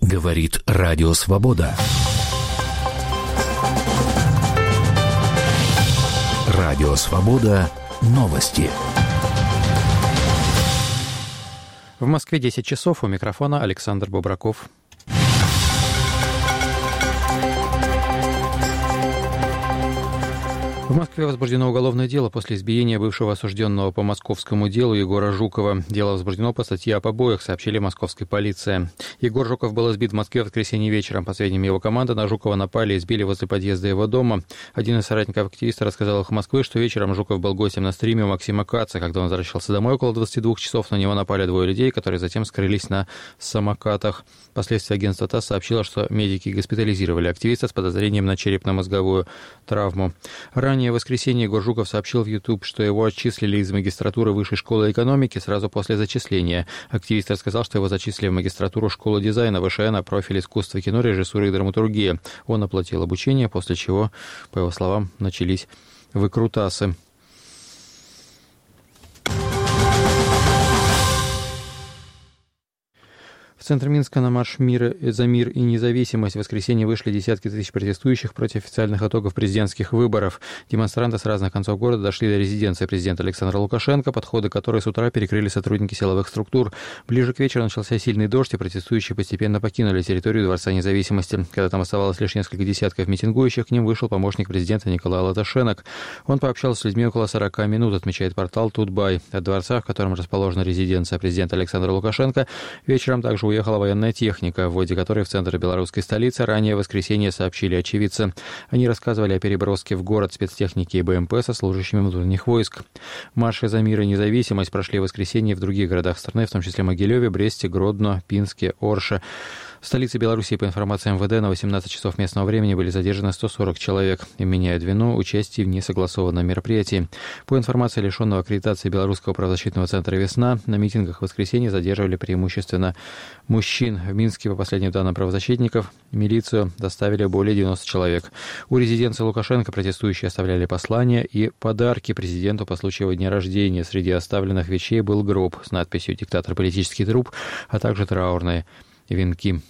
Говорит Радио Свобода. Радио Свобода. Новости. В Москве 10 часов. У микрофона Александр Бобраков. В Москве возбуждено уголовное дело после избиения бывшего осужденного по московскому делу Егора Жукова. Дело возбуждено по статье о побоях, сообщили московской полиции. Егор Жуков был избит в Москве в воскресенье вечером. По сведениям его команды, на Жукова напали и избили возле подъезда его дома. Один из соратников активиста рассказал «Эхо Москвы», что вечером Жуков был гостем на стриме у Максима Каца. Когда он возвращался домой около 22 часов, на него напали двое людей, которые затем скрылись на самокатах. Впоследствии агентство ТАСС сообщило, что медики госпитализировали активиста с подозрением на черепно-мозговую травму. Ранее в воскресенье Егор Жуков сообщил в YouTube, что его отчислили из магистратуры Высшей школы экономики сразу после зачисления. Активист рассказал, что его зачислили в магистратуру школы дизайна ВШЭ на профиль искусства кино, режиссуры и драматургии. Он оплатил обучение, после чего, по его словам, начались выкрутасы. В центр Минска на марш мира за мир и независимость в воскресенье вышли десятки тысяч протестующих против официальных итогов президентских выборов. Демонстранты с разных концов города дошли до резиденции президента Александра Лукашенко, подходы которой с утра перекрыли сотрудники силовых структур. Ближе к вечеру начался сильный дождь, и протестующие постепенно покинули территорию Дворца независимости. Когда там оставалось лишь несколько десятков митингующих, к ним вышел помощник президента Николай Латашенок. Он пообщался с людьми около 40 минут, отмечает портал Тутбай. От дворца, в котором расположена резиденция президента Александра Лукашенко, вечером также уехала военная техника, в вводе которой в центр белорусской столицы ранее в воскресенье сообщили очевидцы. Они рассказывали о переброске в город спецтехники и БМП со служащими внутренних войск. Марши за мир и независимость прошли в воскресенье в других городах страны, в том числе Могилеве, Бресте, Гродно, Пинске, Орше. В столице Беларуси, по информации МВД, на 18 часов местного времени были задержаны 140 человек. Им меняют вину участие в несогласованном мероприятии. По информации лишенного аккредитации Белорусского правозащитного центра «Весна», на митингах в воскресенье задерживали преимущественно мужчин. В Минске, по последним данным правозащитников, милицию доставили более 90 человек. У резиденции Лукашенко протестующие оставляли послания и подарки президенту по случаю его дня рождения. Среди оставленных вещей был гроб с надписью «Диктатор, политический труп», а также траурные венки.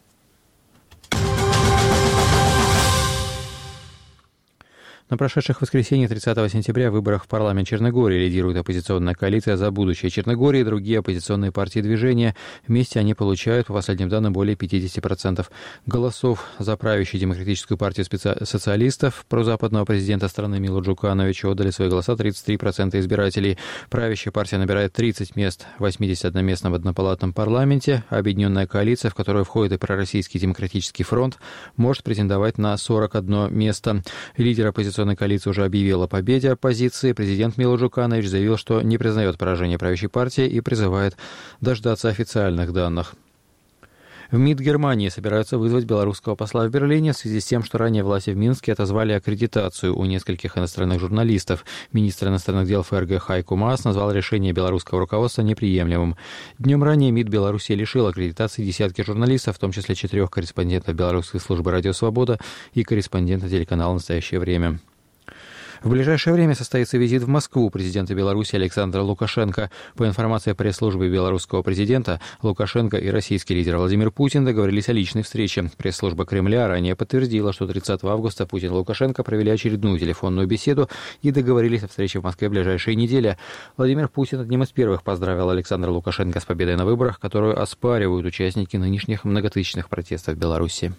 На прошедших в воскресенье 30 сентября выборах в парламент Черногории лидирует оппозиционная коалиция «За будущее Черногории» и другие оппозиционные партии движения. Вместе они получают, по последним данным, более 50% голосов. За правящую демократическую партию социалистов прозападного президента страны Милу Джукановича отдали свои голоса 33% избирателей. Правящая партия набирает 30 мест в 81-местном однопалатном парламенте. Объединенная коалиция, в которую входит и пророссийский демократический фронт, может претендовать на 41 место. Лидер оппозиционной коалиция уже объявила о победе оппозиции. Президент Мило Джуканович заявил, что не признает поражение правящей партии и призывает дождаться официальных данных. В МИД Германии собираются вызвать белорусского посла в Берлине в связи с тем, что ранее власти в Минске отозвали аккредитацию у нескольких иностранных журналистов. Министр иностранных дел ФРГ Хайко Маас назвал решение белорусского руководства неприемлемым. Днем ранее МИД Беларуси лишил аккредитации десятки журналистов, в том числе 4 корреспондентов белорусской службы «Радио Свобода» и корреспондента телеканала «Настоящее время». В ближайшее время состоится визит в Москву президента Беларуси Александра Лукашенко. По информации пресс-службы белорусского президента, Лукашенко и российский лидер Владимир Путин договорились о личной встрече. Пресс-служба Кремля ранее подтвердила, что 30 августа Путин и Лукашенко провели очередную телефонную беседу и договорились о встрече в Москве в ближайшие недели. Владимир Путин одним из первых поздравил Александра Лукашенко с победой на выборах, которую оспаривают участники нынешних многотысячных протестов в Беларуси.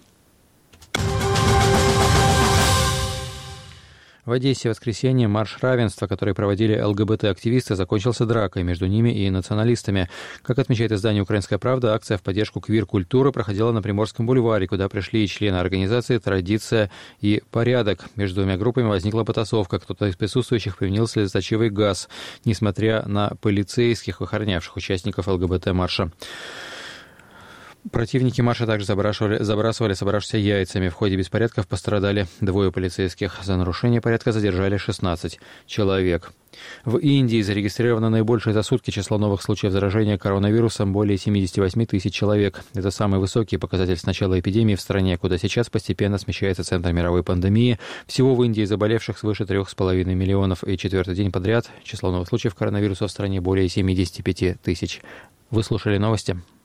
В Одессе в воскресенье марш равенства, который проводили ЛГБТ-активисты, закончился дракой между ними и националистами. Как отмечает издание «Украинская правда», акция в поддержку квир-культуры проходила на Приморском бульваре, куда пришли и члены организации «Традиция и порядок». Между двумя группами возникла потасовка. Кто-то из присутствующих применил слезоточивый газ, несмотря на полицейских, охранявших участников ЛГБТ-марша. Противники марша также забрасывали собравшихся яйцами. В ходе беспорядков пострадали 2 полицейских. За нарушение порядка задержали 16 человек. В Индии зарегистрировано наибольшее за сутки число новых случаев заражения коронавирусом — более 78 тысяч человек. Это самый высокий показатель с начала эпидемии в стране, куда сейчас постепенно смещается центр мировой пандемии. Всего в Индии заболевших свыше 3,5 миллионов, и 4-й день подряд число новых случаев коронавируса в стране более 75 тысяч. Вы слушали новости.